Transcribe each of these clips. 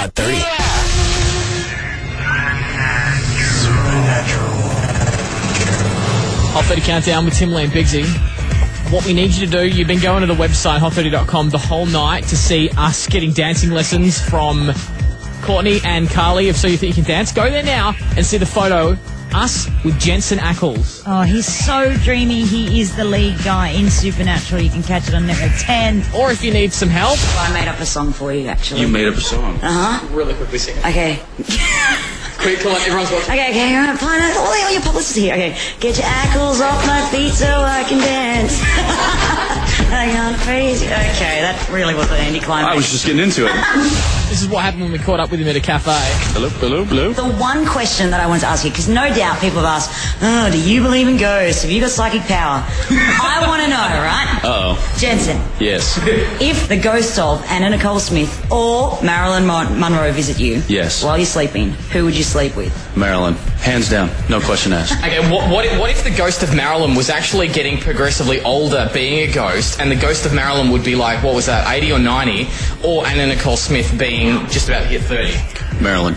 Hot 30. Hot 30 Countdown with Tim Lee and Bigsy. What we need you to do, you've been going to the website hot30.com the whole night to see us getting dancing lessons from Courtney and Carly of So You Think You Can Dance. Go there now and see the photo, us with Jensen Ackles. Oh, he's so dreamy. He is the lead guy in Supernatural. You can catch it on Network 10. Or if you need some help. I made up a song for you, actually. You made up a song? Uh-huh. Really quickly sing it. Okay. Quick, come on, everyone's watching. Okay, all right, fine. All your publicists here. Okay, get your ankles off my feet so I can dance. I gone crazy. Okay, that really was an anticlimax. I was just getting into it. This is what happened when we caught up with him at a cafe. Hello, hello, hello. The one question that I wanted to ask you, because no doubt people have asked, oh, do you believe in ghosts? Have you got psychic power? I want to know, right? Uh-oh. Jensen. Yes. If the ghost of Anna Nicole Smith or Marilyn Monroe visit you Yes. while you're sleeping, who would you sleep with? Marilyn. Hands down. No question asked. Okay, what if the ghost of Marilyn was actually getting progressively older, being a ghost, and the ghost of Marilyn would be like, what was that, 80 or 90, or Anna Nicole Smith being just about to hit 30? Marilyn.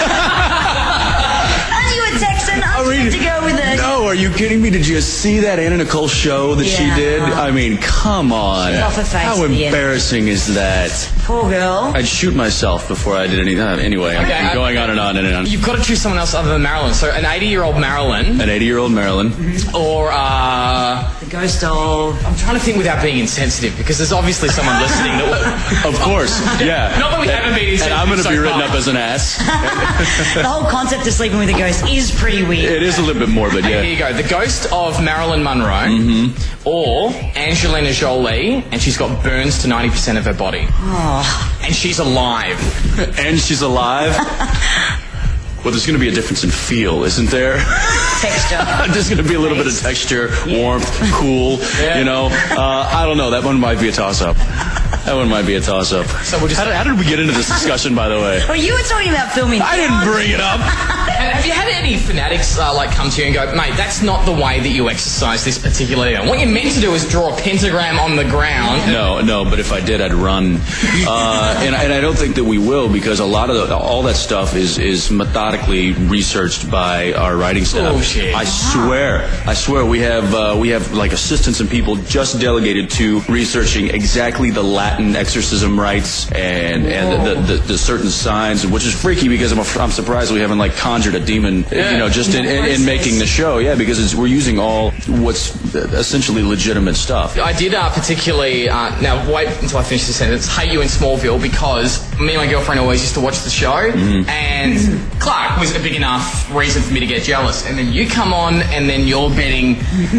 Are you a Texan? I mean, to go with it. No, are you kidding me? Did you see that Anna Nicole show that she Yeah. did? I mean, come on. Off her face How at the end. embarrassing is that? Poor girl. I'd shoot myself before I did anything. Anyway, Okay, I'm going on and on and on. You've got to choose someone else other than Marilyn. So an 80-year-old Marilyn, An 80-year-old Marilyn. or The ghost of... I'm trying to think without being insensitive, because there's obviously someone listening that Of course, yeah. not that we haven't been insensitive. And I'm going to so be written far. up as an ass. The whole concept of sleeping with a ghost is pretty weird. It is a little bit morbid, Okay, yeah. here you go. The ghost of Marilyn Monroe, or Angelina Jolie, and she's got burns to 90% of her body. Oh. And she's alive. And she's alive. Well, there's going to be a difference in feel, isn't there? Texture. There's going to be a little bit of texture, warmth, cool, you know. I don't know. That one might be a toss-up. That one might be a toss-up. So we'll just... How did we get into this discussion, by the way? Well, you were talking about filming. I didn't bring it up. Have you had any fanatics come to you and go, mate, that's not the way that you exercise this particular day. What you're meant to do is draw a pentagram on the ground. No, but if I did, I'd run. And I don't think that we will, because a lot of all that stuff is methodically researched by our writing staff. Bullshit. I swear, we have like assistants and people just delegated to researching exactly the Latin exorcism rites and the certain signs, which is freaky because I'm surprised we haven't like conjured a demon, just in making the show. Yeah, because we're using all what's essentially legitimate stuff. I did particularly, now wait until I finish this sentence, hate you in Smallville, because me and my girlfriend always used to watch the show, and Clark was a big enough reason for me to get jealous. And then you come on, and then you're betting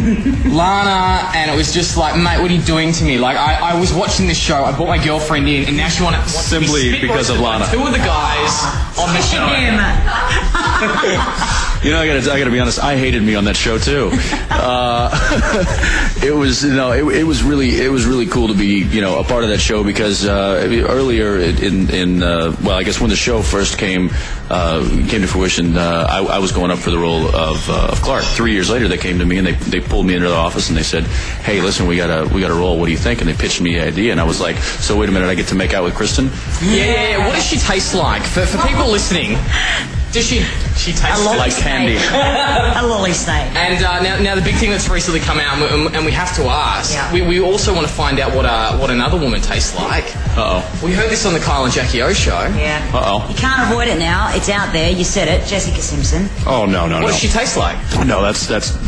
Lana, and it was just like, mate, what are you doing to me? Like, I was watching this show, I brought my girlfriend in, and now she wanted Simply because of Lana. Two of the guys on the show. You know, I gotta be honest. I hated me on that show too. It was really cool to be a part of that show, because earlier well, I guess when the show first came to fruition, I was going up for the role of Clark. 3 years later, they came to me and they pulled me into the office and they said, "Hey, listen, we got a role. What do you think?" And they pitched me the idea, and I was like, "So wait a minute, I get to make out with Kristen?" Yeah. What does she taste like? For people listening, does she taste like candy? A lolly snake. And now the big thing that's recently come out, and we have to ask, we also want to find out what another woman tastes like. Uh-oh. We heard this on the Kyle and Jackie O show. Yeah. Uh-oh. You can't avoid it now. It's out there. You said it. Jessica Simpson. Oh, no. What does she taste like? No, that's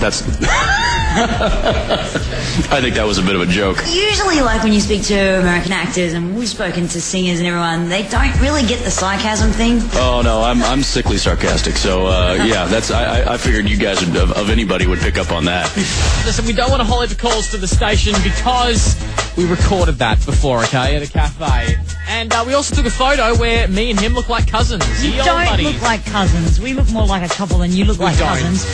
I think that was a bit of a joke. Usually, like when you speak to American actors, and we've spoken to singers and everyone, they don't really get the sarcasm thing. Oh no, I'm sickly sarcastic. So yeah, I figured you guys of anybody would pick up on that. Listen, we don't want to hold the calls to the station because we recorded that before, okay, at a cafe. And we also took a photo where me and him look like cousins. You don't look like cousins. We look more like a couple than you look like don't. cousins.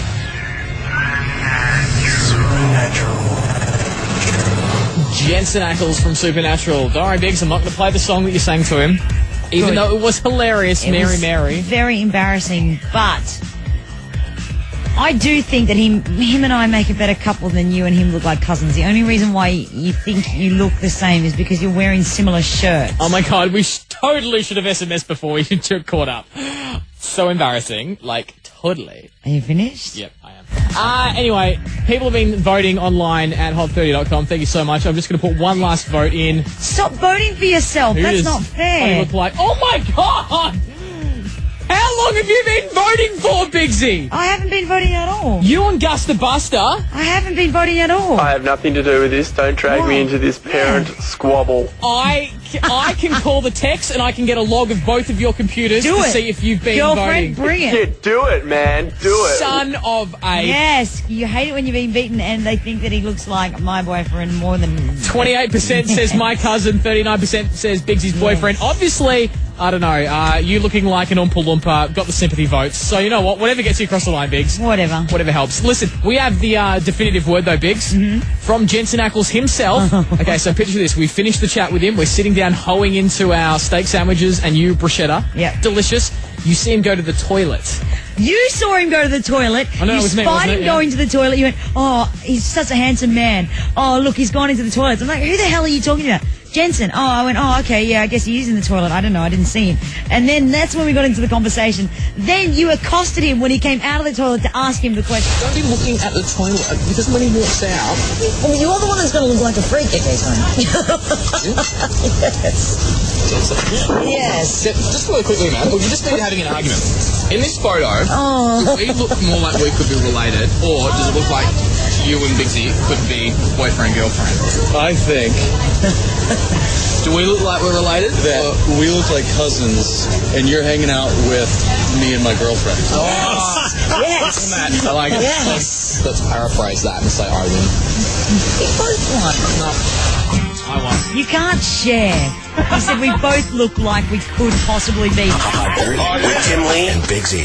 Jensen Ackles from Supernatural. Don't worry, Biggs, I'm not going to play the song that you sang to him. Even though it was hilarious, It Mary was Mary. very embarrassing, but I do think that him and I make a better couple than you and him look like cousins. The only reason why you think you look the same is because you're wearing similar shirts. Oh my God, we totally should have SMS'd before we caught up. So embarrassing. Like, totally. Are you finished? Yep, I am. Anyway, people have been voting online at hot30.com. Thank you so much. I'm just going to put one last vote in. Stop voting for yourself. Who That's does not fair. look like? Oh my God! How long have you been voting for, Bigsy? I haven't been voting at all. You and Gus the Buster? I haven't been voting at all. I have nothing to do with this. Don't drag me into this parent squabble. I can call the text and I can get a log of both of your computers Do to it. see if you've been Girlfriend, voting. bring it. Yeah, do it, man. Do it. Son of a... Yes, you hate it when you're being beaten and they think that he looks like my boyfriend more than... 28% says my cousin, 39% says Bigsy's boyfriend. Obviously, I don't know, you looking like an Oompa Loompa got the sympathy votes. So you know what, whatever gets you across the line, Biggs. Whatever. Whatever helps. Listen, we have the definitive word though, Biggs, from Jensen Ackles himself. Okay, so picture this. We finished the chat with him. We're sitting down hoeing into our steak sandwiches and you bruschetta. Yep. Delicious. You see him go to the toilet. You saw him go to the toilet. I know, you it was me, spied wasn't him it? Yeah. going to the toilet. You went, oh, he's such a handsome man. Oh, look, he's gone into the toilet. I'm like, who the hell are you talking about? Jensen. Oh, I went, oh, okay, yeah, I guess he is in the toilet. I don't know, I didn't see him. And then that's when we got into the conversation. Then you accosted him when he came out of the toilet to ask him the question. Don't be looking at the toilet because when he walks out, Well, you're the one that's going to look like a freak. Okay, sorry. Yes. just really quickly, man, we've just been having an argument. In this photo, do we look more like we could be related, or does it look like you and Bigsy could be boyfriend, girlfriend? I think Do we look like we're related? that we look like cousins, and you're hanging out with me and my girlfriend. Yes. Matt, I like it. Yes. Let's paraphrase that and say I win. We both won. No, I won. You can't share. He said we both look like we could possibly be. With Tim Lee and Big Z.